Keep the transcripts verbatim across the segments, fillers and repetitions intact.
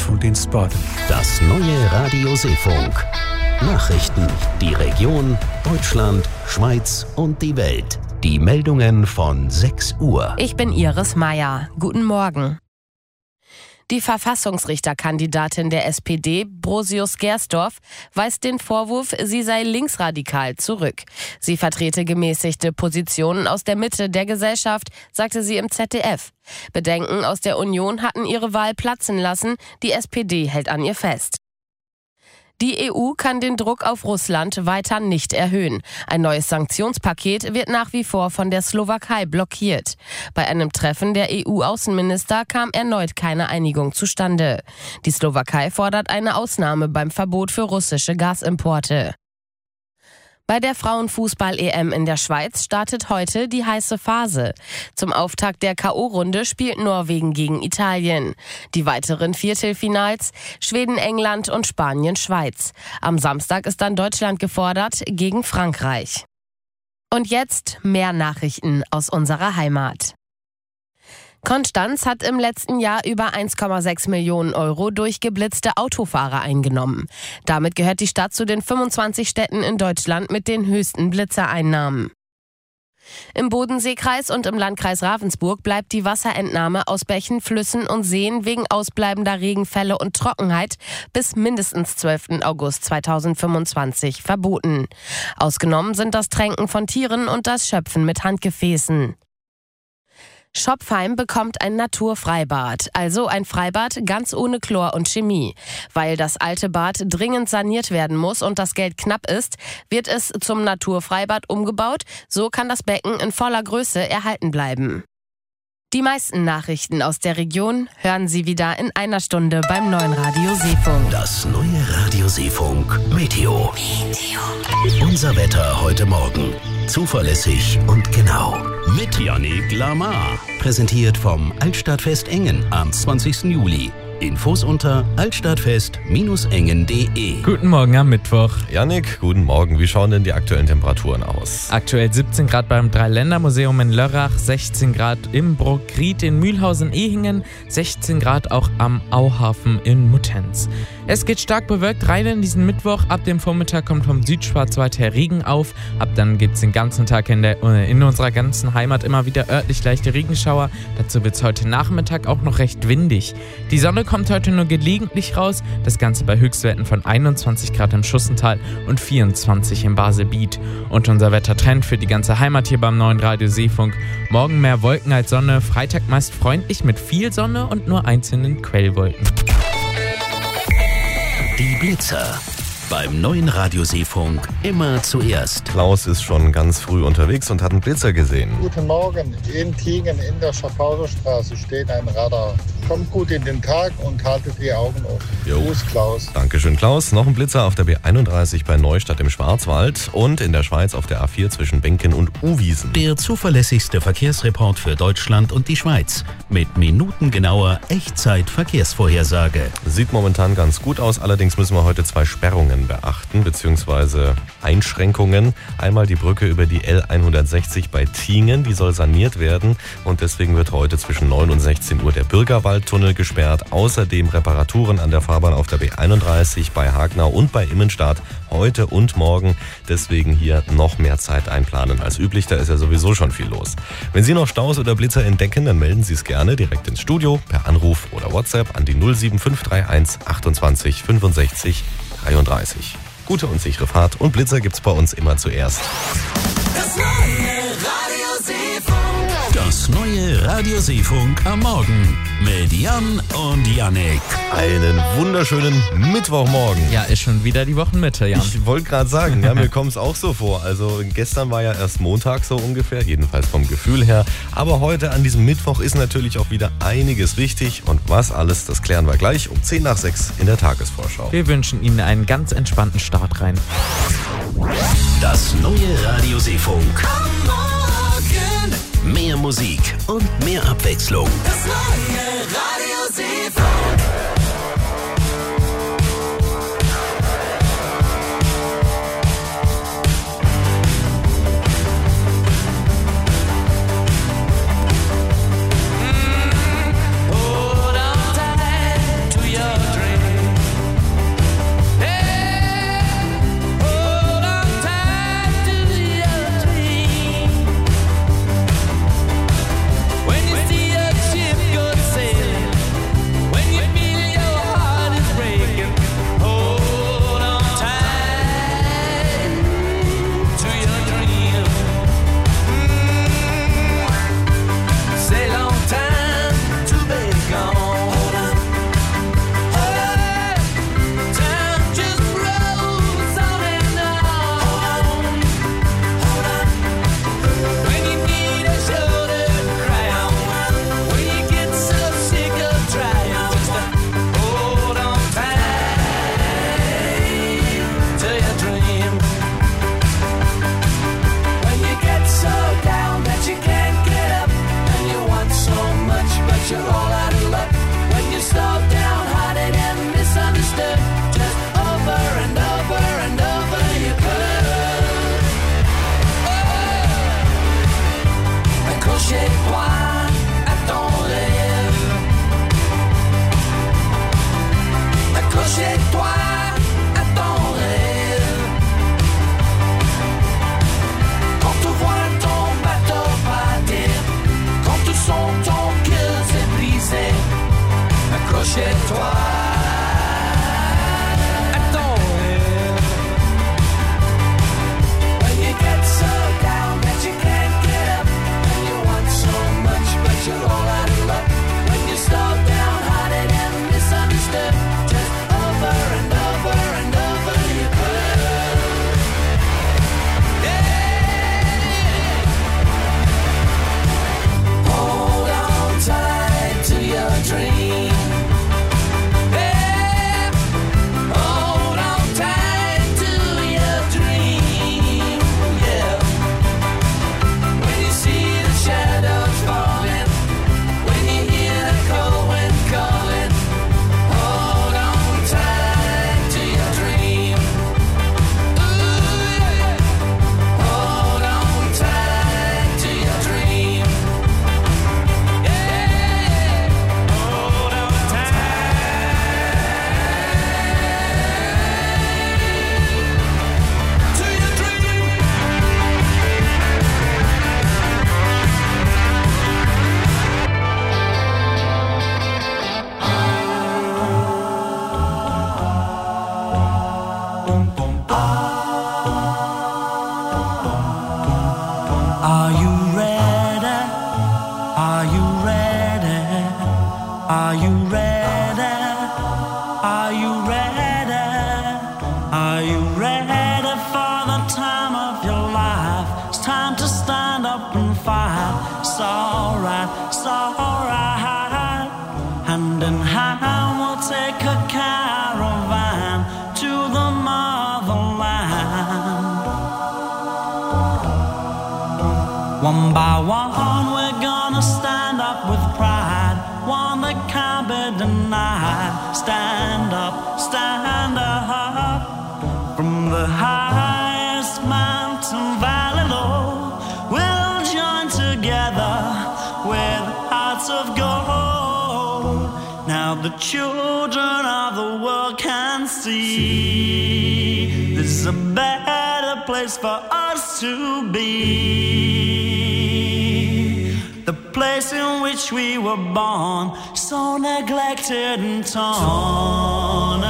Schuldienst Baden. Das neue Radio Seefunk. Nachrichten, die Region, Deutschland, Schweiz und die Welt. Die Meldungen von sechs Uhr. Ich bin Iris Meier. Guten Morgen. Die Verfassungsrichterkandidatin der S P D, Brosius Gersdorf, weist den Vorwurf, sie sei linksradikal, zurück. Sie vertrete gemäßigte Positionen aus der Mitte der Gesellschaft, sagte sie im Z D F. Bedenken aus der Union hatten ihre Wahl platzen lassen, die S P D hält an ihr fest. Die E U kann den Druck auf Russland weiter nicht erhöhen. Ein neues Sanktionspaket wird nach wie vor von der Slowakei blockiert. Bei einem Treffen der E U-Außenminister kam erneut keine Einigung zustande. Die Slowakei fordert eine Ausnahme beim Verbot für russische Gasimporte. Bei der Frauenfußball-E M in der Schweiz startet heute die heiße Phase. Zum Auftakt der K O-Runde spielt Norwegen gegen Italien. Die weiteren Viertelfinals Schweden, England und Spanien, Schweiz. Am Samstag ist dann Deutschland gefordert gegen Frankreich. Und jetzt mehr Nachrichten aus unserer Heimat. Konstanz hat im letzten Jahr über eins Komma sechs Millionen Euro durch geblitzte Autofahrer eingenommen. Damit gehört die Stadt zu den fünfundzwanzig Städten in Deutschland mit den höchsten Blitzereinnahmen. Im Bodenseekreis und im Landkreis Ravensburg bleibt die Wasserentnahme aus Bächen, Flüssen und Seen wegen ausbleibender Regenfälle und Trockenheit bis mindestens zwölften August zweitausendfünfundzwanzig verboten. Ausgenommen sind das Tränken von Tieren und das Schöpfen mit Handgefäßen. Schopfheim bekommt ein Naturfreibad, also ein Freibad ganz ohne Chlor und Chemie. Weil das alte Bad dringend saniert werden muss und das Geld knapp ist, wird es zum Naturfreibad umgebaut. So kann das Becken in voller Größe erhalten bleiben. Die meisten Nachrichten aus der Region hören Sie wieder in einer Stunde beim neuen Radio Seefunk. Das neue Radio Seefunk Meteo. Meteo. Unser Wetter heute Morgen. Zuverlässig und genau. Mit Yannick Lamar. Präsentiert vom Altstadtfest Engen am zwanzigsten Juli. Infos unter altstadtfest Bindestrich engen punkt de. Guten Morgen am Mittwoch. Yannick, guten Morgen. Wie schauen denn die aktuellen Temperaturen aus? Aktuell siebzehn Grad beim Dreiländermuseum in Lörrach, sechzehn Grad im Bruckried in Mühlhausen-Ehingen, sechzehn Grad auch am Auhafen in Muttenz. Es geht stark bewölkt rein in diesen Mittwoch. Ab dem Vormittag kommt vom Südschwarzwald her Regen auf. Ab dann gibt es den ganzen Tag in, der, in unserer ganzen Heimat immer wieder örtlich leichte Regenschauer. Dazu wird es heute Nachmittag auch noch recht windig. Die Sonne kommt heute nur gelegentlich raus. Das Ganze bei Höchstwerten von einundzwanzig Grad im Schussental und vierundzwanzig im Baselbiet. Und unser Wettertrend für die ganze Heimat hier beim neuen Radio Seefunk. Morgen mehr Wolken als Sonne, Freitag meist freundlich mit viel Sonne und nur einzelnen Quellwolken. Die Blitzer. Beim neuen Radio Seefunk immer zuerst. Klaus ist schon ganz früh unterwegs und hat einen Blitzer gesehen. Guten Morgen. In Tiegen in der Schaffhauserstraße steht ein Radar. Kommt gut in den Tag und haltet die Augen offen. Jo. Gruß, Klaus. Dankeschön, Klaus. Noch ein Blitzer auf der B einunddreißig bei Neustadt im Schwarzwald und in der Schweiz auf der A vier zwischen Benken und Uwiesen. Der zuverlässigste Verkehrsreport für Deutschland und die Schweiz. Mit minutengenauer Echtzeit-Verkehrsvorhersage. Sieht momentan ganz gut aus, allerdings müssen wir heute zwei Sperrungen beachten bzw. Einschränkungen. Einmal die Brücke über die L hundertsechzig bei Tiengen, die soll saniert werden und deswegen wird heute zwischen neun und sechzehn Uhr der Bürgerwaldtunnel gesperrt. Außerdem Reparaturen an der Fahrbahn auf der B einunddreißig bei Hagnau und bei Immenstadt heute und morgen. Deswegen hier noch mehr Zeit einplanen als üblich, da ist ja sowieso schon viel los. Wenn Sie noch Staus oder Blitzer entdecken, dann melden Sie es gerne direkt ins Studio per Anruf oder WhatsApp an die null sieben fünf drei eins achtundzwanzig fünfundsechzig dreiunddreißig. Gute und sichere Fahrt und Blitzer gibt's bei uns immer zuerst. Das neue Radio Seefunk. Das neue Radio Seefunk am Morgen mit Jan und Yannick. Einen wunderschönen Mittwochmorgen. Ja, ist schon wieder die Wochenmitte, Jan. Ich wollte gerade sagen, ja, mir kommt es auch so vor. Also gestern war ja erst Montag so ungefähr, jedenfalls vom Gefühl her. Aber heute an diesem Mittwoch ist natürlich auch wieder einiges wichtig. Und was alles, das klären wir gleich um zehn nach sechs in der Tagesvorschau. Wir wünschen Ihnen einen ganz entspannten Start rein. Das neue Radio Seefunk. Am Morgen. Mehr Musik und mehr Abwechslung. Das neue Radio Seefunk. Hold on tight to your dream. Accrochez-toi à ton rêve. Quand tu vois ton bateau partir, quand tu sens ton cœur s'est brisé, accrochez-toi à ton rêve. When you get so down that you can't get up, and you want so much but you're all out of luck, when you're slow downhearted and misunderstood, just over and over and over you could. Yeah. Hold on tight to your dream. Yeah. Hold on tight to your dream. Yeah. When you see the shadows falling, when you hear the cold wind calling, hold on tight to your dream. Ooh, yeah. Hold on tight to your dream. Yeah. Hold on tight to your dream. Are you ready? Are you ready? Are you ready? Are you ready? Are you ready for the time of your life? It's time to stand up and fight. It's alright, it's alright. Hand in hand we'll take a caravan to the motherland. One by one we're gonna stand up with pride, one that can't be denied. Stand up, stand up. From the highest mountain valley low, we'll join together with hearts of gold. Now the children of the world can see this is a better place for us to be. The place in which we were born, so neglected and torn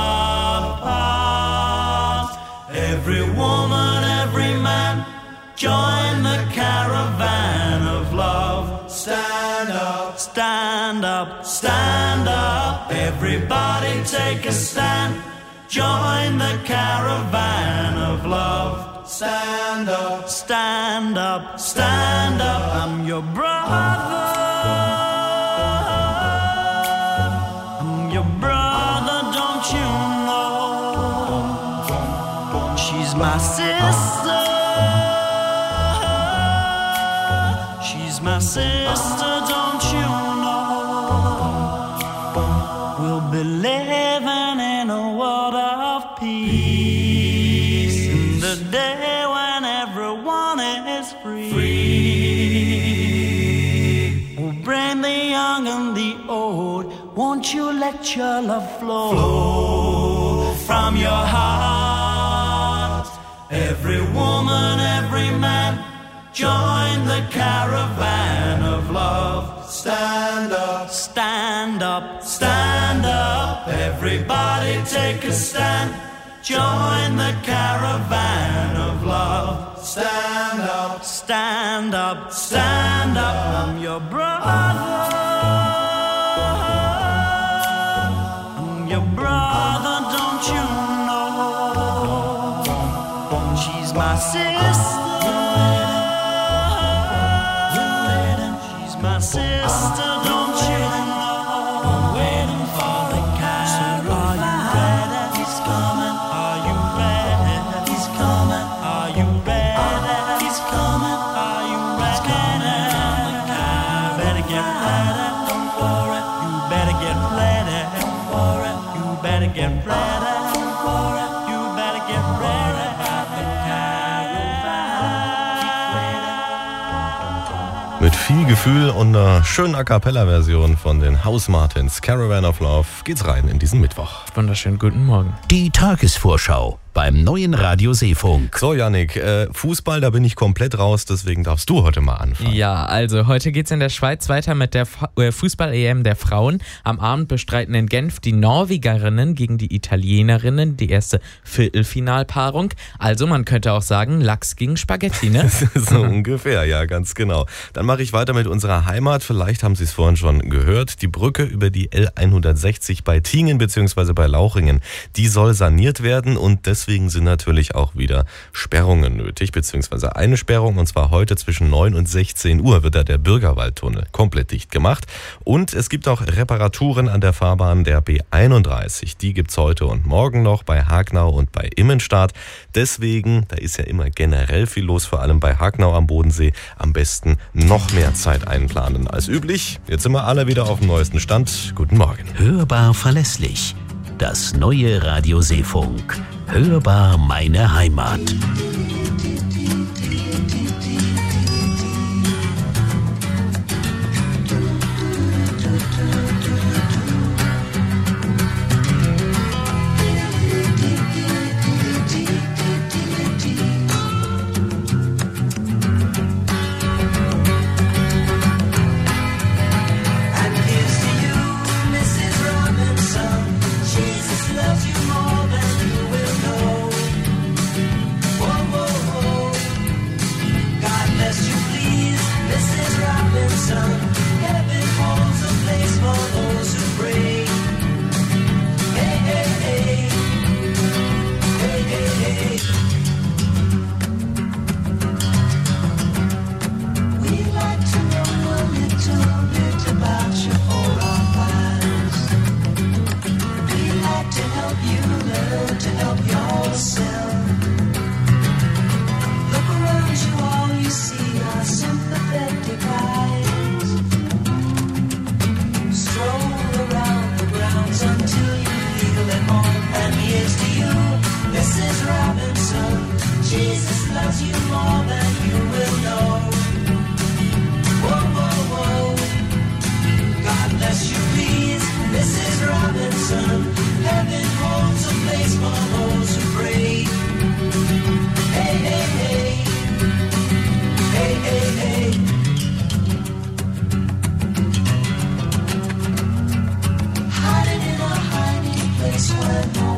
apart. Every woman, every man, join the caravan of love. Stand up, stand up, stand up. Everybody take a stand. Join the caravan of love. Stand up, stand up, stand up. I'm your brother. I'm your brother, don't you know? She's my sister. She's my sister, don't you know? We'll be living in a world of peace, in the day when everyone is free. free. We'll bring the young and the old. Won't you let your love flow, flow from your heart? Every woman, every man, join the caravan of love. Stand up, stand up, stand up. Everybody take a stand. Join the caravan of love. Stand up, stand up, stand up. I'm your brother. I'm your brother, don't you know? She's my sister. She's my sister, don't you know? I'm waiting for the caravan. So are you ready? He's coming. Are you ready? He's coming. Are you ready? He's coming. Are you ready? Better get ready. Don't worry. You better get ready. Don't worry. You better get ready. Don't worry. You better get ready. Mit viel Gefühl und einer schönen A Cappella-Version von den House Martins. Caravan of Love. Geht's rein in diesen Mittwoch. Wunderschönen guten Morgen. Die Tagesvorschau beim neuen Radio Seefunk. So, Yannick, äh, Fußball, da bin ich komplett raus, deswegen darfst du heute mal anfangen. Ja, also heute geht's in der Schweiz weiter mit der Fußball-E M der Frauen. Am Abend bestreiten in Genf die Norwegerinnen gegen die Italienerinnen die erste Viertelfinalpaarung. Also man könnte auch sagen, Lachs gegen Spaghetti, ne? So ungefähr, ja, ganz genau. Dann mache ich weiter mit unserer Heimat. Vielleicht haben Sie es vorhin schon gehört. Die Brücke über die L hundertsechzig bei Tingen bzw. bei Lauchringen, die soll saniert werden und deswegen Deswegen sind natürlich auch wieder Sperrungen nötig, beziehungsweise eine Sperrung, und zwar heute zwischen neun und sechzehn Uhr wird da der Bürgerwaldtunnel komplett dicht gemacht. Und es gibt auch Reparaturen an der Fahrbahn der B einunddreißig. Die gibt's heute und morgen noch bei Hagnau und bei Immenstadt. Deswegen, da ist ja immer generell viel los, vor allem bei Hagnau am Bodensee, am besten noch mehr Zeit einplanen als üblich. Jetzt sind wir alle wieder auf dem neuesten Stand. Guten Morgen. Hörbar verlässlich. Das neue Radio Seefunk. Hörbar meine Heimat. Hiding in a hiding place where no